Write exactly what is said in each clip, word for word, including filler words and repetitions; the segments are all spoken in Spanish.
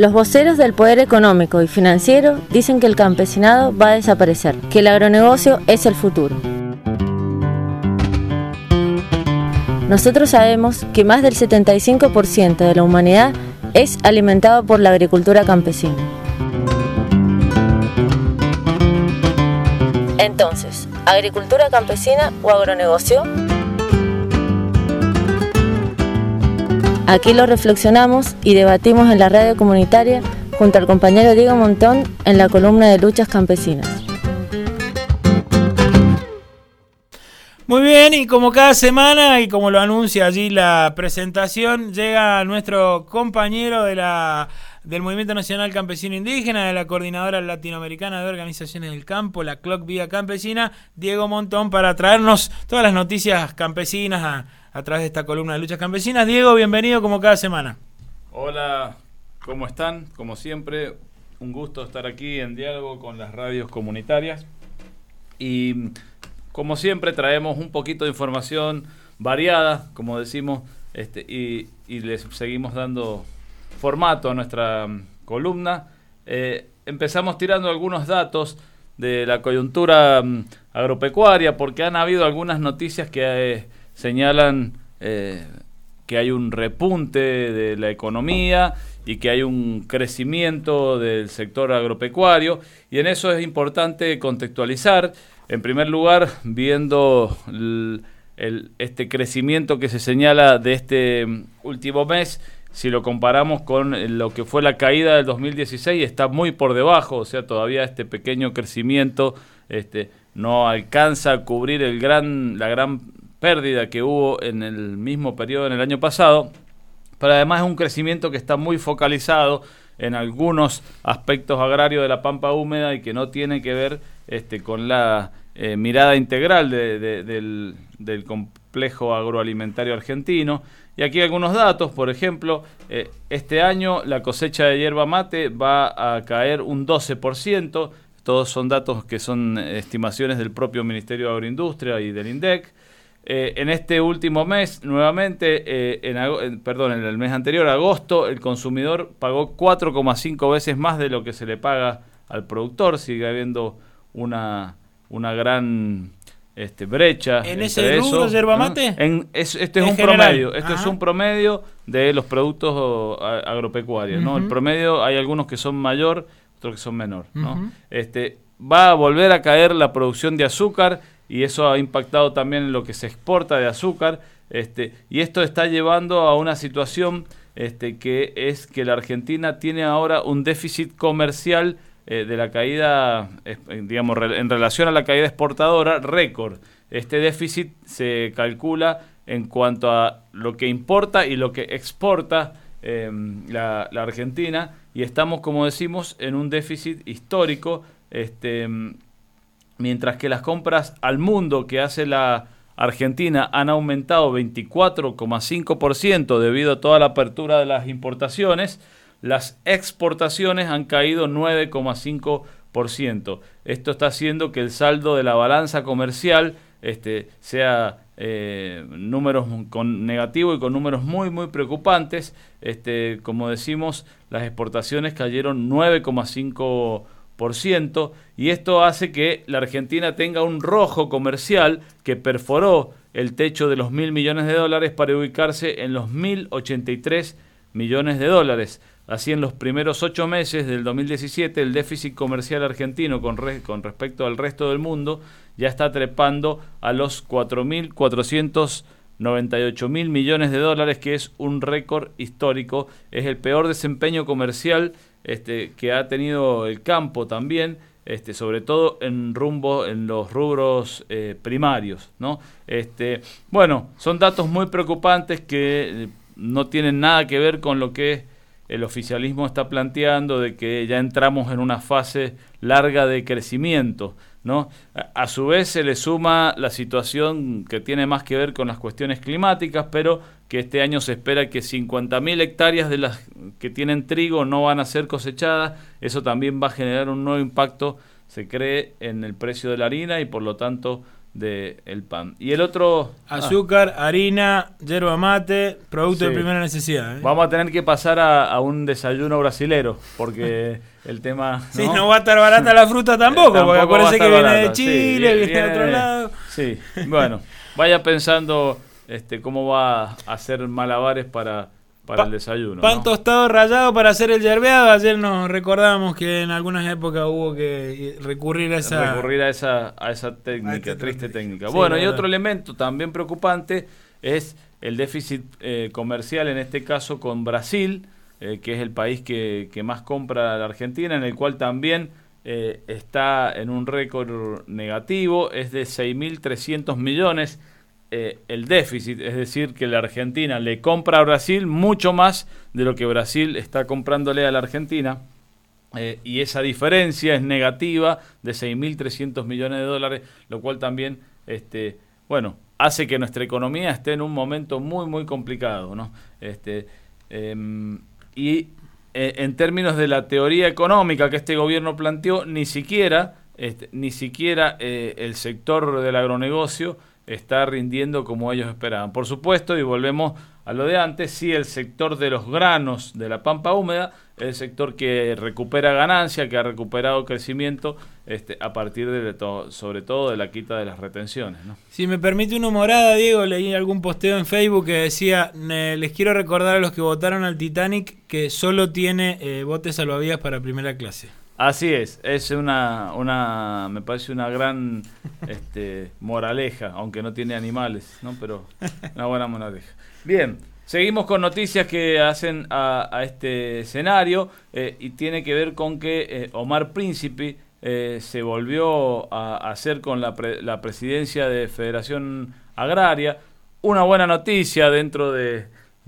Los voceros del poder económico y financiero dicen que el campesinado va a desaparecer, que el agronegocio es el futuro. Nosotros sabemos que más del setenta y cinco por ciento de la humanidad es alimentado por la agricultura campesina. Entonces, ¿agricultura campesina o agronegocio? Aquí lo reflexionamos y debatimos en la radio comunitaria junto al compañero Diego Montón en la columna de Luchas Campesinas. Muy bien, y como cada semana, y como lo anuncia allí la presentación, llega nuestro compañero de la del Movimiento Nacional Campesino Indígena, de la Coordinadora Latinoamericana de Organizaciones del Campo, la C L O C Vía Campesina, Diego Montón, para traernos todas las noticias campesinas a, a través de esta columna de Luchas Campesinas. Diego, bienvenido como cada semana. Hola, ¿cómo están? Como siempre, un gusto estar aquí en diálogo con las radios comunitarias. Y como siempre traemos un poquito de información variada, como decimos, este, y, y les seguimos dando formato a nuestra um, columna. Eh, empezamos tirando algunos datos de la coyuntura um, agropecuaria, porque han habido algunas noticias que eh, señalan eh, que hay un repunte de la economía y que hay un crecimiento del sector agropecuario, y en eso es importante contextualizar. En primer lugar, viendo el, el, este crecimiento que se señala de este último mes, si lo comparamos con lo que fue la caída del dos mil dieciséis, está muy por debajo, o sea, todavía este pequeño crecimiento este, no alcanza a cubrir el gran, la gran pérdida que hubo en el mismo periodo en el año pasado, pero además es un crecimiento que está muy focalizado en algunos aspectos agrarios de la pampa húmeda y que no tiene que ver este, con la eh, mirada integral de, de, del, del complejo agroalimentario argentino. Y aquí algunos datos, por ejemplo, eh, este año la cosecha de yerba mate va a caer un doce por ciento, todos son datos que son estimaciones del propio Ministerio de Agroindustria y del INDEC. Eh, en este último mes, nuevamente, eh, en, en, perdón, en el mes anterior, agosto, el consumidor pagó cuatro coma cinco veces más de lo que se le paga al productor. Sigue habiendo una, una gran este, brecha. ¿En ese rubro, yerba mate? En, es, este es en un general. promedio. Esto Ajá. es un promedio de los productos a, agropecuarios, uh-huh. ¿no? El promedio, hay algunos que son mayor, otros que son menor, ¿no? Uh-huh. Este, va a volver a caer la producción de azúcar, y eso ha impactado también en lo que se exporta de azúcar, este, y esto está llevando a una situación este, que es que la Argentina tiene ahora un déficit comercial eh, de la caída, eh, digamos, re, en relación a la caída exportadora, récord. Este déficit se calcula en cuanto a lo que importa y lo que exporta eh, la, la Argentina, y estamos, como decimos, en un déficit histórico, este, mientras que las compras al mundo que hace la Argentina han aumentado veinticuatro coma cinco por ciento debido a toda la apertura de las importaciones, las exportaciones han caído nueve coma cinco por ciento. Esto está haciendo que el saldo de la balanza comercial este, sea eh, números con negativo y con números muy muy preocupantes. Este, como decimos, las exportaciones cayeron nueve coma cinco por ciento, y esto hace que la Argentina tenga un rojo comercial que perforó el techo de los mil millones de dólares para ubicarse en los mil ochenta y tres millones de dólares. Así, en los primeros ocho meses del dos mil diecisiete, el déficit comercial argentino con, re, con respecto al resto del mundo ya está trepando a los cuatro mil cuatrocientos noventa y ocho mil millones de dólares, que es un récord histórico. Es el peor desempeño comercial este, que ha tenido el campo también, este, sobre todo en rumbo en los rubros eh, primarios, ¿no? Este, bueno, son datos muy preocupantes que no tienen nada que ver con lo que el oficialismo está planteando, de que ya entramos en una fase larga de crecimiento, ¿no? A, a su vez se le suma la situación que tiene más que ver con las cuestiones climáticas, pero que este año se espera que cincuenta mil hectáreas de las que tienen trigo no van a ser cosechadas. Eso también va a generar un nuevo impacto, se cree, en el precio de la harina, y por lo tanto del de pan. Y el otro... Azúcar, ah. harina, yerba mate, producto sí. de primera necesidad. ¿eh? Vamos a tener que pasar a, a un desayuno brasilero, porque el tema... ¿no? Sí, no va a estar barata la fruta tampoco, eh, tampoco porque acuérdense que viene barata. de Chile, sí, viene, viene de otro lado. Sí, bueno, vaya pensando este cómo va a hacer malabares para... para pa, el desayuno. Pan ¿no? tostado rallado para hacer el yerbeado. Ayer nos recordábamos que en algunas épocas hubo que recurrir a esa recurrir a esa a esa técnica, a este triste técnica. Sí, bueno, y otro elemento también preocupante es el déficit eh, comercial, en este caso con Brasil, eh, que es el país que, que más compra a la Argentina, en el cual también eh, está en un récord negativo, es de seis mil trescientos millones. Eh, el déficit, es decir, que la Argentina le compra a Brasil mucho más de lo que Brasil está comprándole a la Argentina, eh, y esa diferencia es negativa de seis mil trescientos millones de dólares, lo cual también este, bueno, hace que nuestra economía esté en un momento muy muy complicado, ¿no? Este, eh, y eh, en términos de la teoría económica que este gobierno planteó, ni siquiera, este, ni siquiera eh, el sector del agronegocio está rindiendo como ellos esperaban. Por supuesto, y volvemos a lo de antes, sí, el sector de los granos de la pampa húmeda, el sector que recupera ganancia, que ha recuperado crecimiento este, a partir de todo, sobre todo de la quita de las retenciones, ¿no? Si me permite una humorada, Diego, leí algún posteo en Facebook que decía, eh, les quiero recordar a los que votaron al Titanic que solo tiene eh, botes salvavidas para primera clase. Así es, es una, una me parece una gran este, moraleja, aunque no tiene animales, ¿no? Pero una buena moraleja. Bien, seguimos con noticias que hacen a, a este escenario eh, y tiene que ver con que eh, Omar Príncipe eh, se volvió a, a hacer con la, pre, la presidencia de Federación Agraria. Una buena noticia dentro de,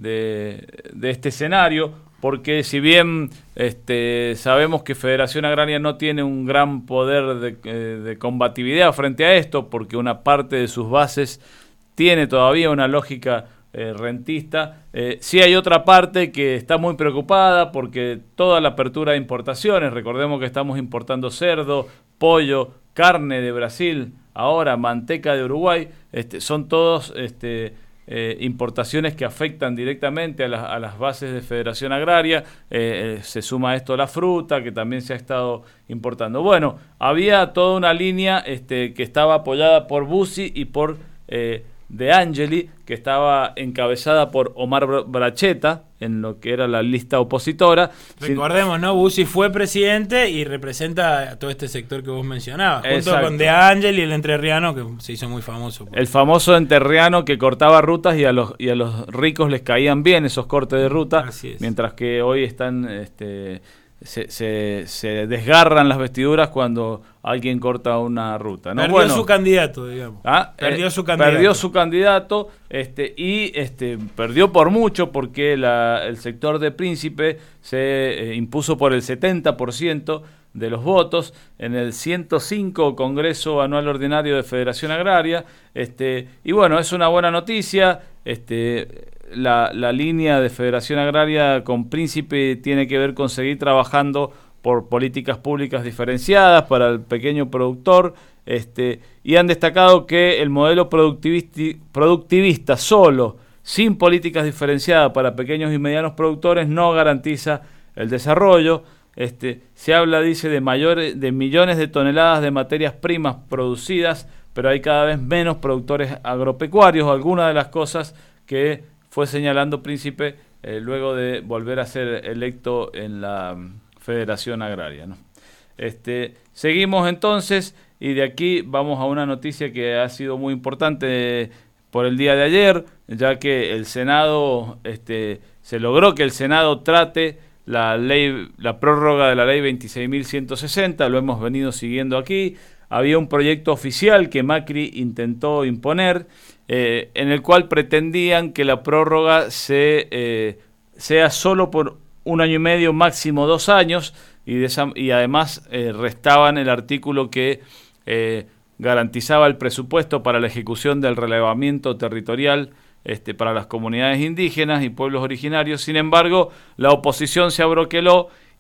de, de este escenario, porque si bien este, sabemos que Federación Agraria no tiene un gran poder de, eh, de combatividad frente a esto, porque una parte de sus bases tiene todavía una lógica eh, rentista, eh, sí hay otra parte que está muy preocupada porque toda la apertura de importaciones, recordemos que estamos importando cerdo, pollo, carne de Brasil, ahora manteca de Uruguay, este, son todos... Este, Eh, importaciones que afectan directamente a, la, a las bases de Federación Agraria. Eh, eh, se suma a esto la fruta que también se ha estado importando. Bueno, había toda una línea este, que estaba apoyada por Bussi y por eh, De Angeli, que estaba encabezada por Omar Bracheta en lo que era la lista opositora. Recordemos, ¿no? Bussi fue presidente y representa a todo este sector que vos mencionabas, junto Exacto. con De Angeli y el entrerriano, que se hizo muy famoso. Por... El famoso entrerriano que cortaba rutas y a los y a los ricos les caían bien esos cortes de ruta, mientras que hoy están... este Se, se, se desgarran las vestiduras cuando alguien corta una ruta, ¿no? Perdió bueno, su candidato, digamos. ¿ah? Perdió eh, su candidato. Perdió su candidato este, y este, perdió por mucho porque la, el sector de Príncipe se eh, impuso por el setenta por ciento de los votos en el ciento cinco Congreso Anual Ordinario de Federación Agraria. Este, y bueno, es una buena noticia. Este, La, la línea de Federación Agraria con Príncipe tiene que ver con seguir trabajando por políticas públicas diferenciadas para el pequeño productor, este, y han destacado que el modelo productivista, productivista solo, sin políticas diferenciadas para pequeños y medianos productores, no garantiza el desarrollo. Este, se habla, dice, de mayores, de millones de toneladas de materias primas producidas, pero hay cada vez menos productores agropecuarios, algunas de las cosas que fue señalando Príncipe eh, luego de volver a ser electo en la Federación Agraria, ¿no? Este, seguimos entonces y de aquí vamos a una noticia que ha sido muy importante por el día de ayer, ya que el Senado, este, se logró que el Senado trate la ley, la prórroga de la ley veintiséis mil ciento sesenta, lo hemos venido siguiendo aquí. Había un proyecto oficial que Macri intentó imponer, eh, en el cual pretendían que la prórroga se, eh, sea solo por un año y medio, máximo dos años, y, de esa, y además eh, restaban el artículo que eh, garantizaba el presupuesto para la ejecución del relevamiento territorial este, para las comunidades indígenas y pueblos originarios. Sin embargo, la oposición se abroqueló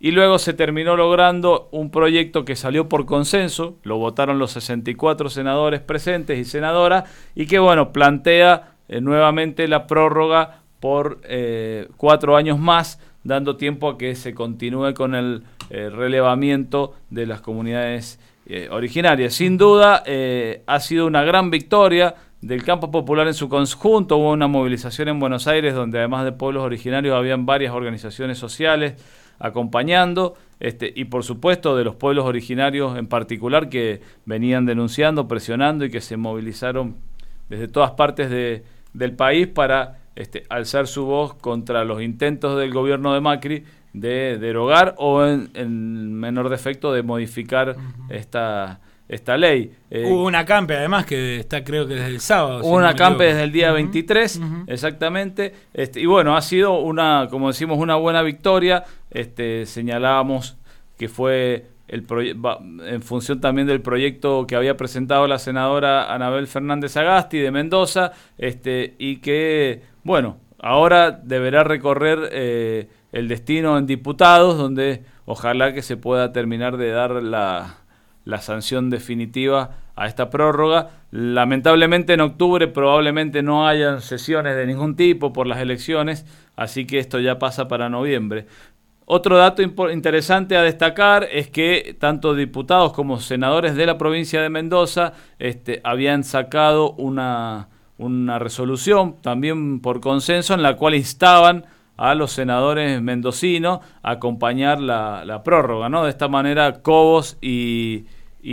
y luego se terminó logrando un proyecto que salió por consenso, lo votaron los sesenta y cuatro senadores presentes y senadoras, y que bueno, plantea eh, nuevamente la prórroga por eh, cuatro años más, dando tiempo a que se continúe con el eh, relevamiento de las comunidades eh, originarias. Sin duda, eh, ha sido una gran victoria del campo popular en su conjunto. Hubo una movilización en Buenos Aires donde además de pueblos originarios habían varias organizaciones sociales acompañando, este, y por supuesto de los pueblos originarios en particular que venían denunciando, presionando y que se movilizaron desde todas partes de, del país para este, alzar su voz contra los intentos del gobierno de Macri de derogar o en, en menor defecto de modificar uh-huh. esta, esta ley. Eh, Hubo una acampe además que está creo que desde el sábado. Hubo si una no acampe desde el día uh-huh. veintitrés, uh-huh. exactamente. Este, y bueno, ha sido una, como decimos, una buena victoria. Este, señalábamos que fue el proye- en función también del proyecto que había presentado la senadora Anabel Fernández Agasti de Mendoza, este, y que, bueno, ahora deberá recorrer eh, el destino en diputados, donde ojalá que se pueda terminar de dar la, la sanción definitiva a esta prórroga. Lamentablemente en octubre probablemente no hayan sesiones de ningún tipo por las elecciones, así que esto ya pasa para noviembre. Otro dato impo- interesante a destacar es que tanto diputados como senadores de la provincia de Mendoza este, habían sacado una, una resolución, también por consenso, en la cual instaban a los senadores mendocinos a acompañar la, la prórroga, ¿no? De esta manera Cobos y,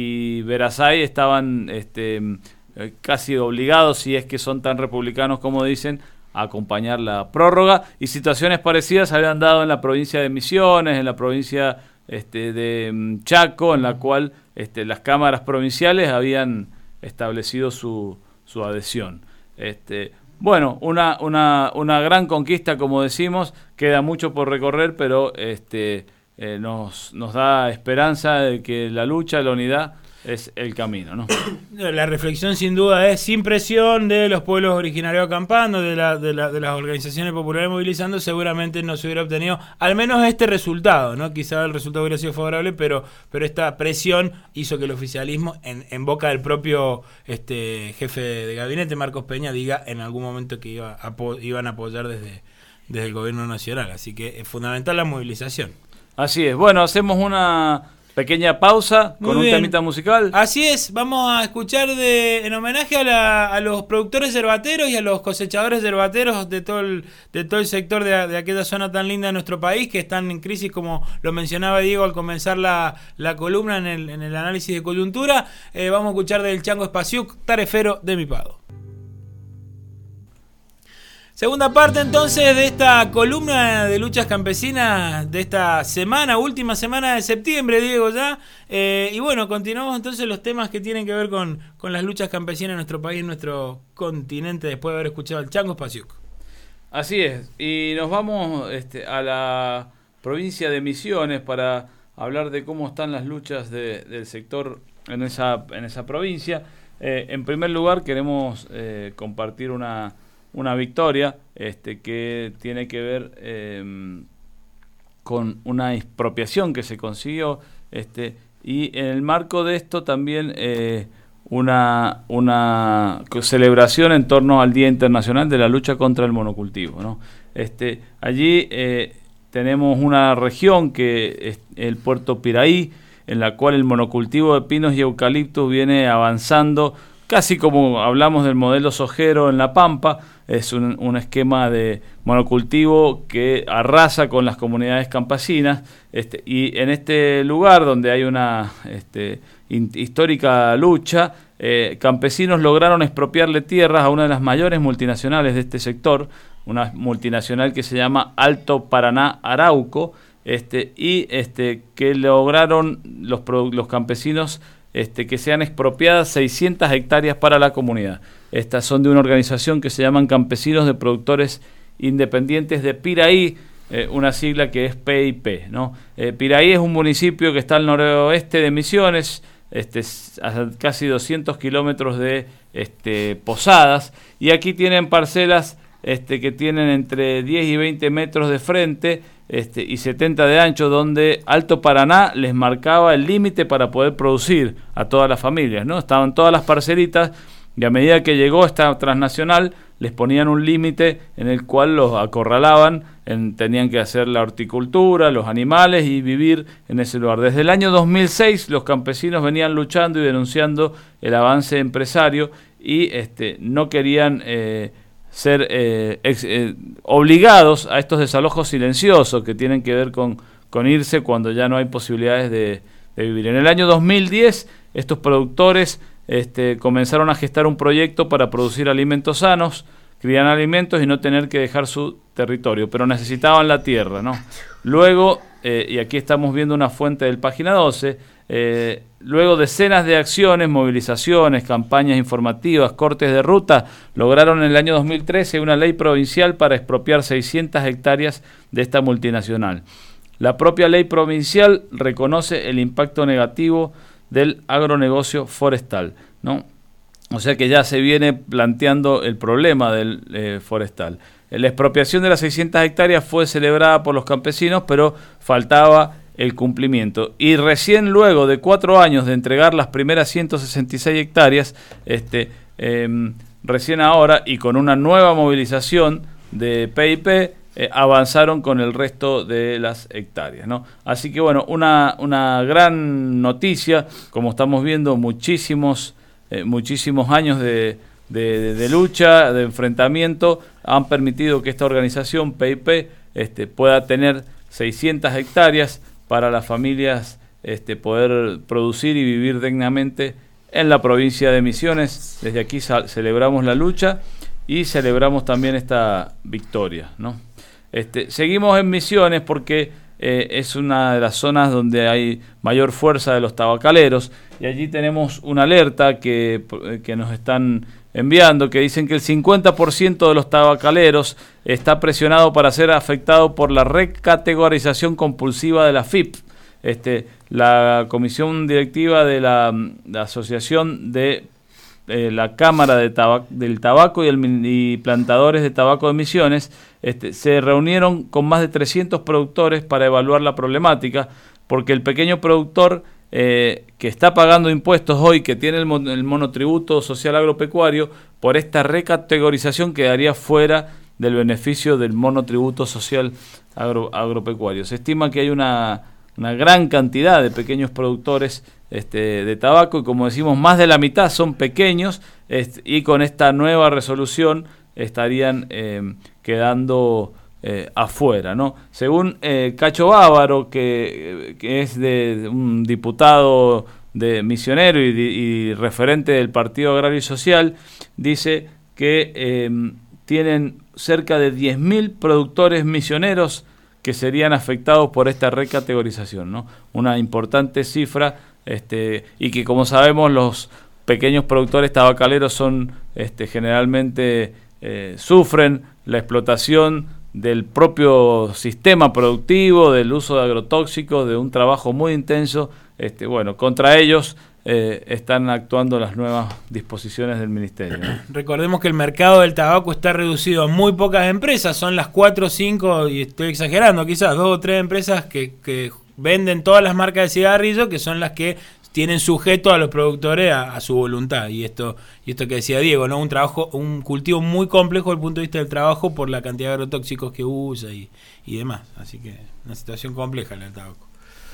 y Verazay estaban este, casi obligados, si es que son tan republicanos como dicen, a acompañar la prórroga, y situaciones parecidas se habían dado en la provincia de Misiones, en la provincia este, de Chaco, en la cual este, las cámaras provinciales habían establecido su, su adhesión. Este, bueno, una, una, una gran conquista, como decimos, queda mucho por recorrer, pero este, eh, nos, nos da esperanza de que la lucha, la unidad es el camino, ¿no? La reflexión sin duda es sin presión de los pueblos originarios acampando, de, la, de, la, de las organizaciones populares movilizando, seguramente no se hubiera obtenido al menos este resultado, ¿no? Quizá el resultado hubiera sido favorable, pero, pero esta presión hizo que el oficialismo, en, en boca del propio este, jefe de gabinete, Marcos Peña, diga en algún momento que iba a, iban a apoyar desde, desde el gobierno nacional. Así que es fundamental la movilización. Así es. Bueno, hacemos una pequeña pausa con un temita musical. Así es, vamos a escuchar de en homenaje a, la, a los productores yerbateros y a los cosechadores yerbateros de todo el, de todo el sector de, de aquella zona tan linda de nuestro país, que están en crisis, como lo mencionaba Diego al comenzar la, la columna en el, en el análisis de coyuntura. Eh, vamos a escuchar del Chango Espaciuc, Tarefero de mi Pago. Segunda parte entonces de esta columna de luchas campesinas de esta semana, última semana de septiembre, Diego, ya. Eh, y bueno, continuamos entonces los temas que tienen que ver con, con las luchas campesinas en nuestro país, en nuestro continente, después de haber escuchado al Chango Espaciuc. Así es, y nos vamos este, a la provincia de Misiones para hablar de cómo están las luchas de, del sector en esa, en esa provincia. Eh, en primer lugar queremos eh, compartir una... una victoria este, que tiene que ver eh, con una expropiación que se consiguió este, y en el marco de esto también eh, una, una celebración en torno al Día Internacional de la Lucha contra el Monocultivo, ¿no? Este, allí eh, tenemos una región que es el Puerto Piraí, en la cual el monocultivo de pinos y eucaliptos viene avanzando, casi como hablamos del modelo sojero en La Pampa. Es un, un esquema de monocultivo que arrasa con las comunidades campesinas, este, y en este lugar donde hay una este, in, histórica lucha, eh, campesinos lograron expropiarle tierras a una de las mayores multinacionales de este sector, una multinacional que se llama Alto Paraná Arauco, este, y este, que lograron los, los campesinos Este, que sean expropiadas seiscientas hectáreas para la comunidad. Estas son de una organización que se llaman Campesinos de Productores Independientes de Piraí, eh, una sigla que es P I P, ¿no? Eh, Piraí es un municipio que está al noroeste de Misiones, este, a casi doscientos kilómetros de este, Posadas, y aquí tienen parcelas este, que tienen entre diez y veinte metros de frente este, y setenta de ancho, donde Alto Paraná les marcaba el límite para poder producir a todas las familias, ¿no? Estaban todas las parcelitas y a medida que llegó esta transnacional les ponían un límite en el cual los acorralaban, en, tenían que hacer la horticultura, los animales y vivir en ese lugar. Desde el año dos mil seis los campesinos venían luchando y denunciando el avance empresario y este, no querían eh, ser eh, ex, eh, obligados a estos desalojos silenciosos que tienen que ver con, con irse cuando ya no hay posibilidades de, de vivir. En el año dos mil diez estos productores Este, comenzaron a gestar un proyecto para producir alimentos sanos, criar alimentos y no tener que dejar su territorio, pero necesitaban la tierra, ¿no? Luego, eh, y aquí estamos viendo una fuente del página doce, eh, luego decenas de acciones, movilizaciones, campañas informativas, cortes de ruta, lograron en el año dos mil trece una ley provincial para expropiar seiscientas hectáreas de esta multinacional. La propia ley provincial reconoce el impacto negativo del agronegocio forestal, ¿no? O sea que ya se viene planteando el problema del eh, forestal. La expropiación de las seiscientas hectáreas fue celebrada por los campesinos, pero faltaba el cumplimiento. Y recién luego de cuatro años de entregar las primeras ciento sesenta y seis hectáreas, este, eh, recién ahora y con una nueva movilización de P I P, Eh, avanzaron con el resto de las hectáreas, ¿no? Así que bueno, una, una gran noticia, como estamos viendo, muchísimos, eh, muchísimos años de, de, de, de lucha, de enfrentamiento, han permitido que esta organización P I P este, pueda tener seiscientas hectáreas para las familias este, poder producir y vivir dignamente en la provincia de Misiones. Desde aquí celebramos la lucha y celebramos también esta victoria, ¿no? Este, seguimos en Misiones porque eh, es una de las zonas donde hay mayor fuerza de los tabacaleros y allí tenemos una alerta que, que nos están enviando que dicen que el cincuenta por ciento de los tabacaleros está presionado para ser afectado por la recategorización compulsiva de la F I P. Este, la comisión directiva de la, la Asociación de eh, la Cámara de Tabac, del Tabaco y, el, y Plantadores de Tabaco de Misiones este, se reunieron con más de trescientos productores para evaluar la problemática, porque el pequeño productor eh, que está pagando impuestos hoy, que tiene el, mon, el monotributo social agropecuario, por esta recategorización quedaría fuera del beneficio del monotributo social agro, agropecuario. Se estima que hay una, una gran cantidad de pequeños productores este, de tabaco y, como decimos, más de la mitad son pequeños este, y con esta nueva resolución estarían eh, quedando eh, afuera, ¿no? Según eh, Cacho Bávaro, que, que es de un diputado de misionero y, y referente del Partido Agrario y Social, dice que eh, tienen cerca de diez mil productores misioneros que serían afectados por esta recategorización, ¿no? Una importante cifra, este, y que, como sabemos, los pequeños productores tabacaleros son este, generalmente eh, sufren la explotación del propio sistema productivo, del uso de agrotóxicos, de un trabajo muy intenso. Este, bueno, contra ellos eh, están actuando las nuevas disposiciones del Ministerio, ¿no? Recordemos que el mercado del tabaco está reducido a muy pocas empresas, son las cuatro o cinco, y estoy exagerando, quizás dos o tres empresas que, que venden todas las marcas de cigarrillo, que son las que tienen sujeto a los productores a, a su voluntad. Y esto y esto que decía Diego, ¿no? Un trabajo, un cultivo muy complejo desde el punto de vista del trabajo por la cantidad de agrotóxicos que usa y, y demás. Así que una situación compleja la del tabaco.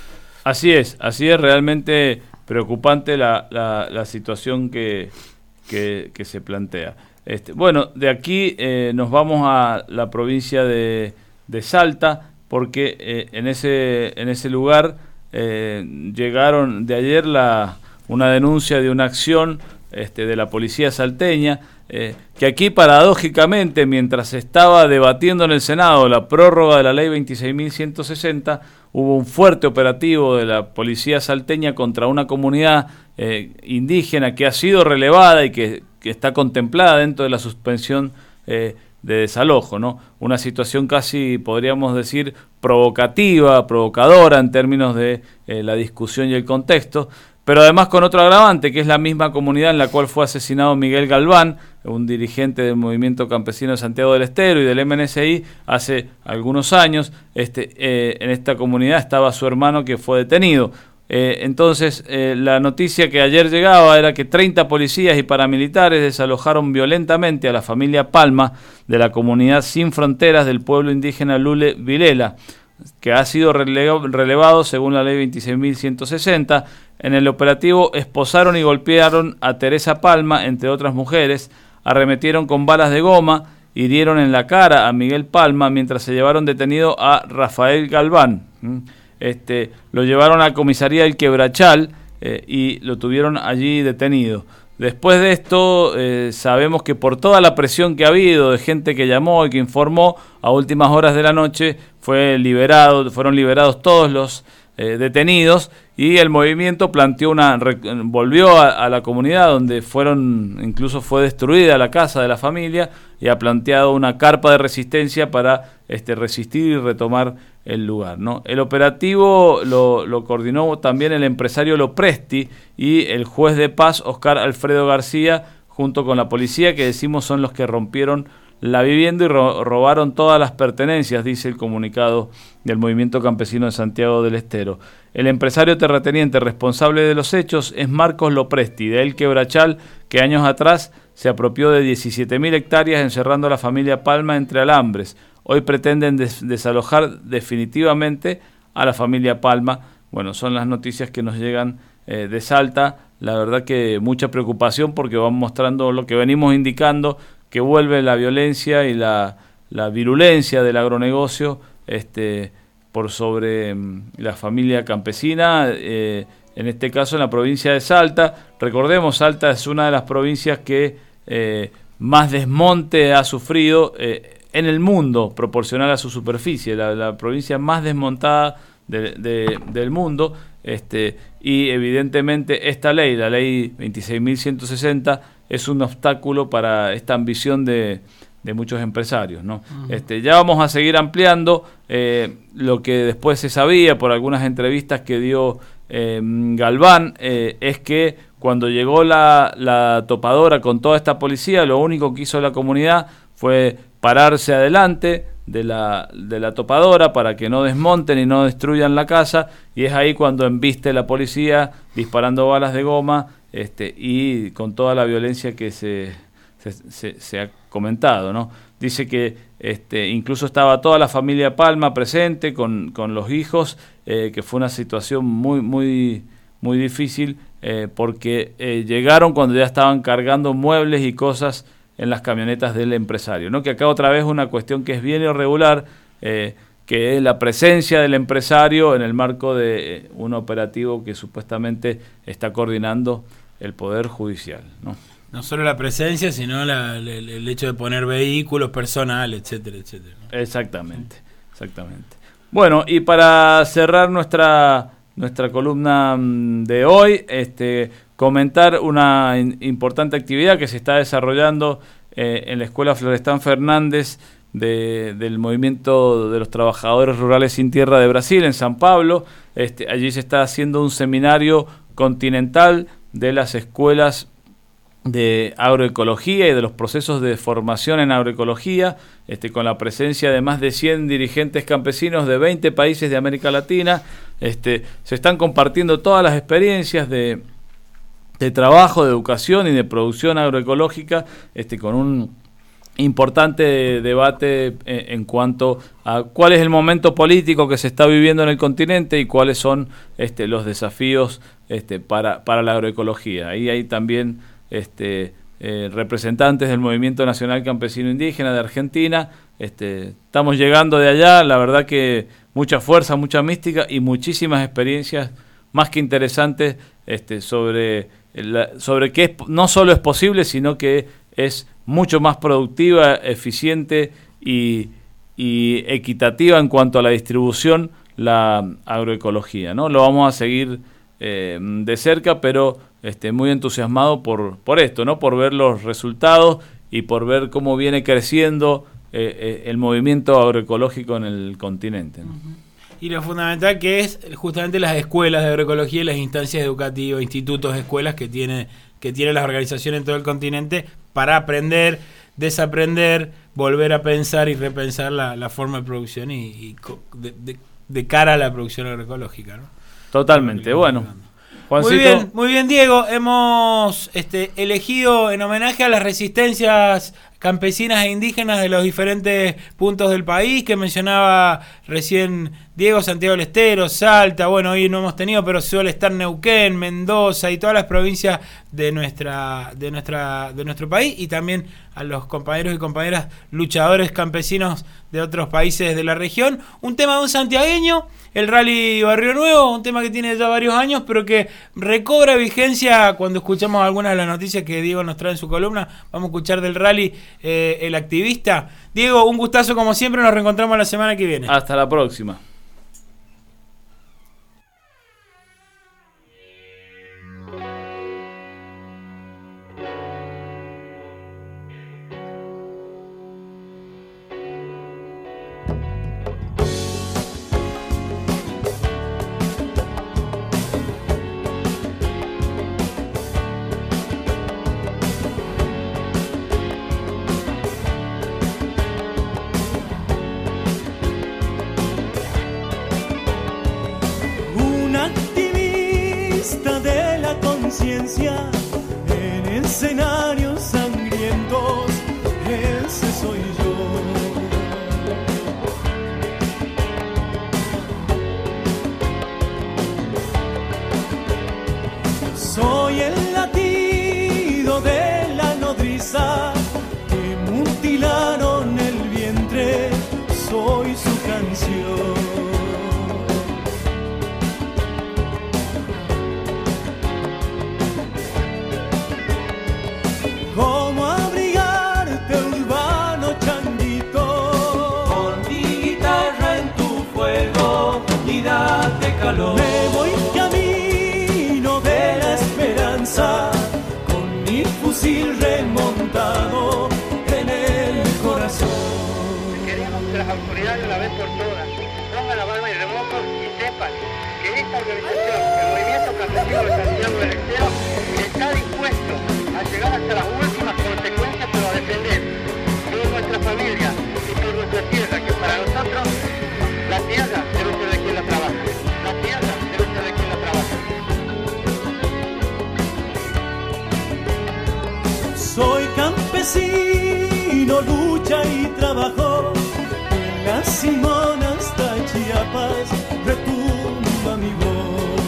Así es, así es, realmente preocupante la, la, la situación que, que, que se plantea. Este, bueno, de aquí eh, nos vamos a la provincia de, de Salta, porque eh, en ese en ese lugar eh, llegaron de ayer la una denuncia de una acción este, de la policía salteña, eh, que aquí paradójicamente, mientras se estaba debatiendo en el Senado la prórroga de la ley veintiséis mil ciento sesenta, hubo un fuerte operativo de la policía salteña contra una comunidad eh, indígena que ha sido relevada y que, que está contemplada dentro de la suspensión eh, de desalojo, ¿no? Una situación casi, podríamos decir, provocativa, provocadora en términos de eh, la discusión y el contexto, pero además con otro agravante, que es la misma comunidad en la cual fue asesinado Miguel Galván, un dirigente del Movimiento Campesino de Santiago del Estero y del M N S I hace algunos años. Este, eh, en esta comunidad estaba su hermano que fue detenido. Eh, entonces, eh, la noticia que ayer llegaba era que treinta policías y paramilitares desalojaron violentamente a la familia Palma de la comunidad Sin Fronteras del pueblo indígena Lule Vilela, que ha sido relevado según la ley veintiséis mil ciento sesenta. En el operativo esposaron y golpearon a Teresa Palma, entre otras mujeres, arremetieron con balas de goma, hirieron en la cara a Miguel Palma, mientras se llevaron detenido a Rafael Galván. Este, lo llevaron a la comisaría del Quebrachal eh, y lo tuvieron allí detenido. Después de esto, eh, sabemos que por toda la presión que ha habido de gente que llamó y que informó, a últimas horas de la noche fue liberado, fueron liberados todos los eh, detenidos, y el movimiento planteó una volvió a, a la comunidad donde fueron incluso fue destruida la casa de la familia, y ha planteado una carpa de resistencia para este, resistir y retomar el lugar, ¿no? El operativo lo, lo coordinó también el empresario Lopresti y el juez de paz Oscar Alfredo García, junto con la policía, que decimos son los que rompieron la vivienda y ro robaron todas las pertenencias, dice el comunicado del Movimiento Campesino de Santiago del Estero. El empresario terrateniente responsable de los hechos es Marcos Lopresti, de El Quebrachal, que años atrás se apropió de diecisiete mil hectáreas encerrando a la familia Palma entre alambres. Hoy pretenden des desalojar definitivamente a la familia Palma. Bueno, son las noticias que nos llegan eh, de Salta. La verdad que mucha preocupación, porque van mostrando lo que venimos indicando, que vuelve la violencia y la, la virulencia del agronegocio este, por sobre um, la familia campesina, eh, en este caso en la provincia de Salta. Recordemos, Salta es una de las provincias que eh, más desmonte ha sufrido eh, en el mundo, proporcional a su superficie, la, la provincia más desmontada de, de, del mundo, este, y evidentemente esta ley, la ley veintiséis mil ciento sesenta, es un obstáculo para esta ambición de, de muchos empresarios, ¿no? Uh-huh. Este, ya vamos a seguir ampliando eh, lo que después se sabía por algunas entrevistas que dio eh, Galván, eh, es que cuando llegó la, la topadora con toda esta policía, lo único que hizo la comunidad fue pararse adelante de la, de la topadora para que no desmonten y no destruyan la casa, y es ahí cuando embiste la policía disparando balas de goma este, y con toda la violencia que se, se, se, se ha comentado, ¿no? Dice que este, incluso estaba toda la familia Palma presente con, con los hijos, eh, que fue una situación muy, muy, muy difícil, eh, porque eh, llegaron cuando ya estaban cargando muebles y cosas en las camionetas del empresario, ¿no? Que acá otra vez una cuestión que es bien irregular, eh, que es la presencia del empresario en el marco de eh, un operativo que supuestamente está coordinando el Poder Judicial, ¿no? No solo la presencia, sino la, el, el hecho de poner vehículos, personal, etcétera, etcétera, ¿no? Exactamente, exactamente. Bueno, y para cerrar nuestra, nuestra columna de hoy, este... comentar una in, importante actividad que se está desarrollando eh, en la Escuela Florestan Fernández de, del Movimiento de los Trabajadores Rurales Sin Tierra de Brasil, en San Pablo. Este, allí se está haciendo un seminario continental de las escuelas de agroecología y de los procesos de formación en agroecología, este, con la presencia de más de cien dirigentes campesinos de veinte países de América Latina. Este, se están compartiendo todas las experiencias de de trabajo, de educación y de producción agroecológica, este, con un importante debate en, en cuanto a cuál es el momento político que se está viviendo en el continente y cuáles son este, los desafíos este, para, para la agroecología. Ahí hay también este, eh, representantes del Movimiento Nacional Campesino Indígena de Argentina. Este, estamos llegando de allá, la verdad que mucha fuerza, mucha mística y muchísimas experiencias más que interesantes este, sobre, la, sobre que es, no solo es posible, sino que es mucho más productiva, eficiente y, y equitativa en cuanto a la distribución, la agroecología, ¿no? Lo vamos a seguir eh, de cerca, pero este, muy entusiasmado por, por esto, ¿no? Por ver los resultados y por ver cómo viene creciendo eh, eh, el movimiento agroecológico en el continente, ¿no? Uh-huh. y lo fundamental que es justamente las escuelas de agroecología y las instancias educativas, institutos, escuelas que tiene, que tiene las organizaciones en todo el continente para aprender, desaprender, volver a pensar y repensar la, la forma de producción y, y de, de, de cara a la producción agroecológica, ¿no? Totalmente, bueno. Juancito. Muy bien, muy bien, Diego. Hemos este, elegido en homenaje a las resistencias campesinas e indígenas de los diferentes puntos del país que mencionaba recién Diego, Santiago del Estero, Salta, bueno, hoy no hemos tenido, pero suele estar Neuquén, Mendoza y todas las provincias de nuestra, de nuestra, de nuestro país, y también a los compañeros y compañeras luchadores campesinos de otros países de la región. Un tema de un santiagueño, el Rally Barrio Nuevo, un tema que tiene ya varios años, pero que recobra vigencia cuando escuchamos algunas de las noticias que Diego nos trae en su columna. Vamos a escuchar del Rally eh, El Activista. Diego, un gustazo como siempre, nos reencontramos la semana que viene. Hasta la próxima. En escenarios sangrientos, ese soy yo. Soy el latido de la nodriza que mutilaron el vientre, soy su canción. ¿Cómo abrigarte, urbano changuito? Con mi guitarra en tu fuego y date calor. Me voy camino de la esperanza, con mi fusil remontado en el corazón. Queremos que las autoridades de una vez por todas pongan la mano en remoto y sepan que esta organización, el Movimiento Campesino de Santiago del Estero, está dispuesto a llegar hasta las últimas consecuencias, pero a defender por nuestra familia y por nuestra tierra, que para nosotros la tierra debe ser de quien la trabaja. La tierra debe ser de quien la trabaja. Soy campesino, lucha y trabajo, en la Simón hasta Chiapas retumba mi voz.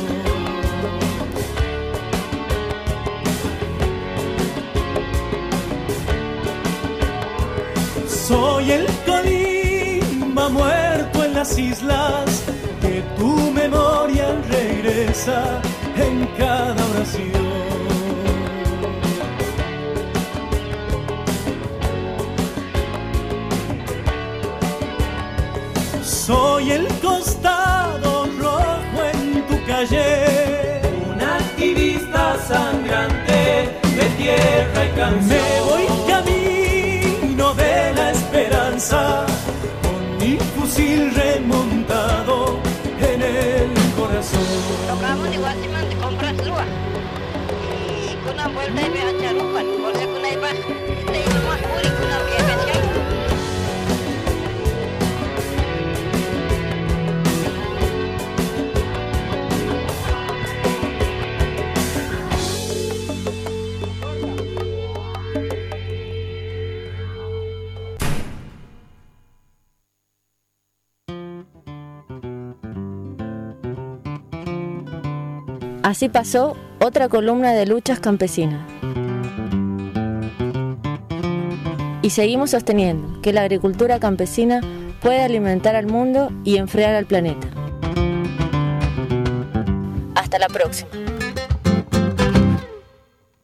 Soy el Colima muerto en las islas, que tu memoria regresa en cada oración. Soy el costado rojo en tu calle, un activista sangrante de tierra y canción. Me voy camino de la esperanza, con mi fusil remontado en el corazón. Tocamos igual si me compras lua y con una vuelta y me ha echado un pan, porque con una iba de ir más puro y con una que me echado. Así pasó otra columna de luchas campesinas. Y seguimos sosteniendo que la agricultura campesina puede alimentar al mundo y enfriar al planeta. Hasta la próxima.